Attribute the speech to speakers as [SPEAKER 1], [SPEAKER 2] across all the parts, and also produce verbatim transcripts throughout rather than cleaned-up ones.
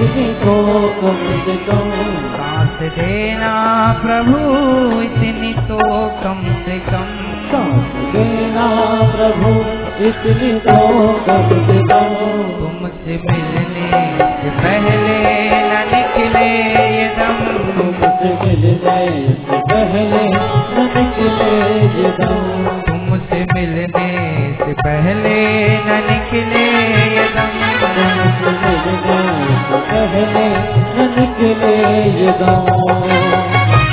[SPEAKER 1] इतनी तो कम से कम।
[SPEAKER 2] सांस देना प्रभु इतनी तो कम से कम।
[SPEAKER 1] सांस देना प्रभु इतनी तो कम से कम।
[SPEAKER 2] तुमसे मिलने से पहले न निकले ये दम।
[SPEAKER 1] तुमसे मिलने से पहले न निकले ये दम।
[SPEAKER 2] तुमसे मिलने से पहले न निकले ये दम।
[SPEAKER 1] तुमसे मिलने से पहले न निकले ये दम।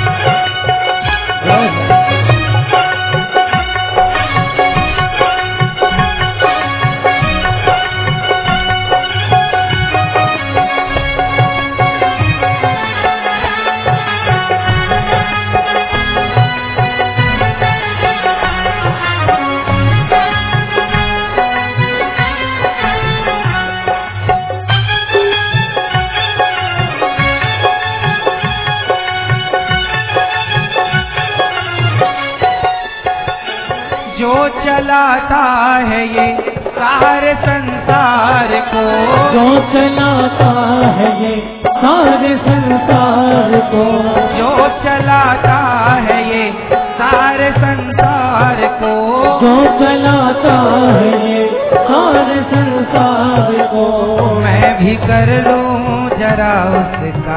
[SPEAKER 2] चलाता है ये सारे संसार को।
[SPEAKER 1] जो चलाता है ये सारे संसार को।
[SPEAKER 2] जो चलाता है ये सारे संसार को।
[SPEAKER 1] जो चलाता है ये सारे संसार को।
[SPEAKER 2] मैं भी कर लूं जरा उसका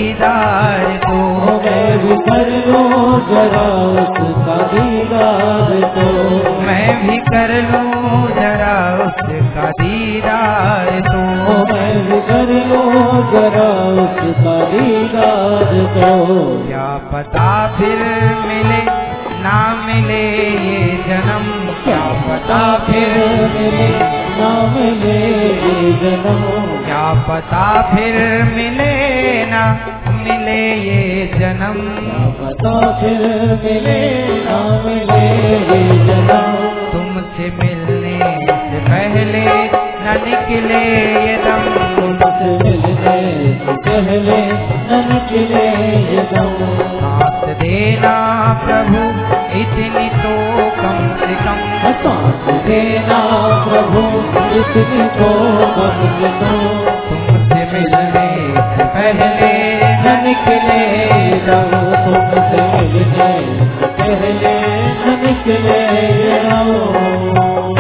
[SPEAKER 2] दीदार को।
[SPEAKER 1] मैं भी कर लूं जरा उसका दीदार को।
[SPEAKER 2] मैं भी कर लूं जरा उसका दीदार को।
[SPEAKER 1] मैं भी कर लूं जरा उसका दीदार को।
[SPEAKER 2] क्या पता फिर मिले ना मिले ये जन्म। क्या पता फिर
[SPEAKER 1] मिले ना मिले ये जन्म।
[SPEAKER 2] क्या पता फिर मिले ना मिले ये जन्म।
[SPEAKER 1] क्या पता फिर मिले ना मिले ये जन्म।
[SPEAKER 2] तुमसे मिलने से पहले न निकले ये दम।
[SPEAKER 1] तुमसे मिलने से पहले न निकले ये दम।
[SPEAKER 2] सांस देना प्रभु इतनी तो कम से कम।
[SPEAKER 1] सांस देना प्रभु इतनी तो कम से कम।
[SPEAKER 2] तुमसे मिलने से पहले न निकले ये दम।
[SPEAKER 1] तुमसे मिलने से पहले न निकले ये दम।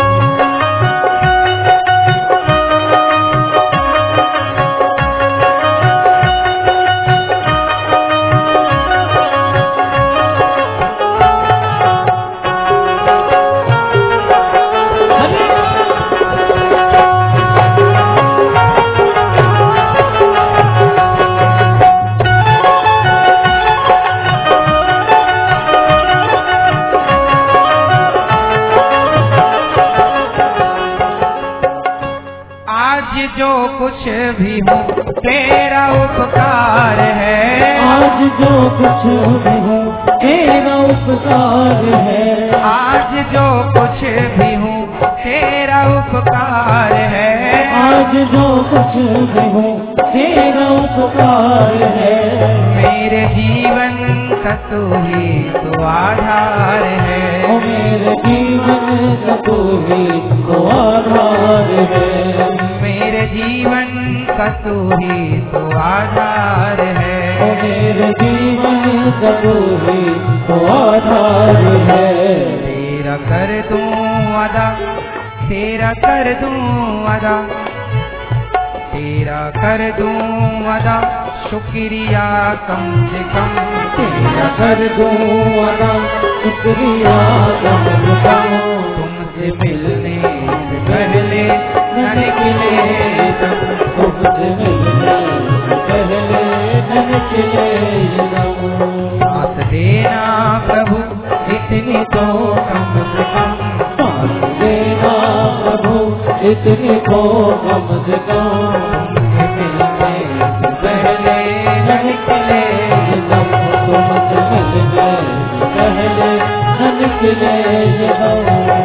[SPEAKER 2] जो कुछ भी हूँ तेरा उपकार है।
[SPEAKER 1] आज जो कुछ भी हूँ तेरा उपकार है।
[SPEAKER 2] आज जो कुछ भी हूँ तेरा उपकार है।
[SPEAKER 1] आज जो कुछ भी हूँ तेरा उपकार है।
[SPEAKER 2] मेरे जीवन का तू ही तो आधार है।
[SPEAKER 1] ओ मेरे जीवन का तू ही तो आधार है।
[SPEAKER 2] मेरे जीवन का तू ही तो आधार है।
[SPEAKER 1] ओ मेरे जीवन का तू ही तो आधार है।
[SPEAKER 2] तेरा कर दूं अदा तेरा कर दूं अदा तेरा कर दूं अदा शुक्रिया कम से कम।
[SPEAKER 1] तेरा कर दूं अदा शुक्रिया कम से कम।
[SPEAKER 2] तुमसे मिलने से पहले न निकले दम।
[SPEAKER 1] तुमसे मिलने से पहले न निकले दम।
[SPEAKER 2] सांस देना प्रभु इतनी तो कम से कम।
[SPEAKER 1] सांस देना प्रभु इतनी तो कम से कम।
[SPEAKER 2] तुमसे मिलने से पहले न निकले दम।
[SPEAKER 1] तुमसे मिलने से पहले न निकले दम।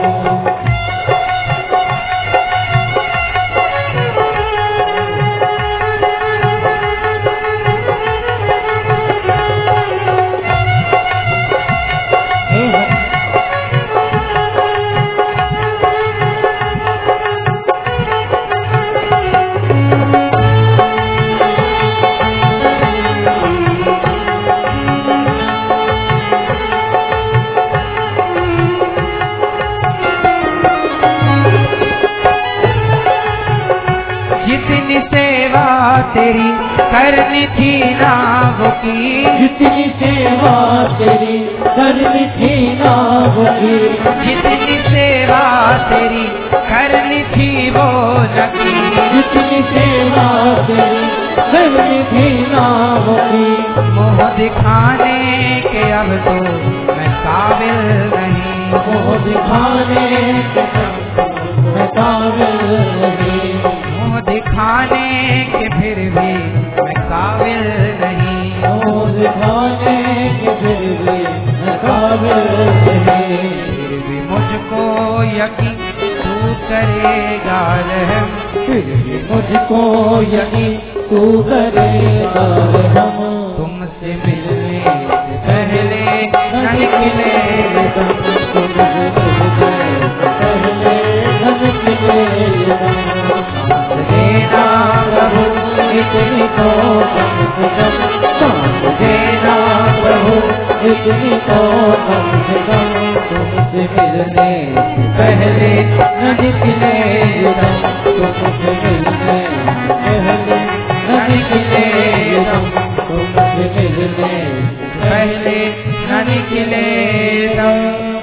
[SPEAKER 2] तेरी करनी थी ना वो की,
[SPEAKER 1] जितनी सेवा तेरी करनी थी ना वो की,
[SPEAKER 2] जितनी सेवा तेरी करनी थी वो न की,
[SPEAKER 1] जितनी सेवा तेरी करनी थी ना वो की।
[SPEAKER 2] मोह दिखाने के अब तो मैं काबिल नहीं,
[SPEAKER 1] मोह दिखाने के मैं काबिल नहीं,
[SPEAKER 2] मोह दिखाने के फिर भी मैं काबिल नहीं,
[SPEAKER 1] मोह दिखाने के फिर भी मैं काबिल नहीं।
[SPEAKER 2] फिर भी मुझको यकीन तू करेगा रहम,
[SPEAKER 1] फिर भी मुझको यकीन तू करेगा रहम,
[SPEAKER 2] तुमसे मिलने से पहले न निकले दम,
[SPEAKER 1] तुमसे मिलने से पहले न निकले दम।
[SPEAKER 2] देना प्रभु
[SPEAKER 1] इतनी तो कम से कम, सांस देना प्रभु इतनी तो कम से कम, तुमसे मिलने से पहले न निकले दम, तुमसे मिलने से पहले न निकले दम, तुमसे मिलने से
[SPEAKER 2] पहले न निकले दम।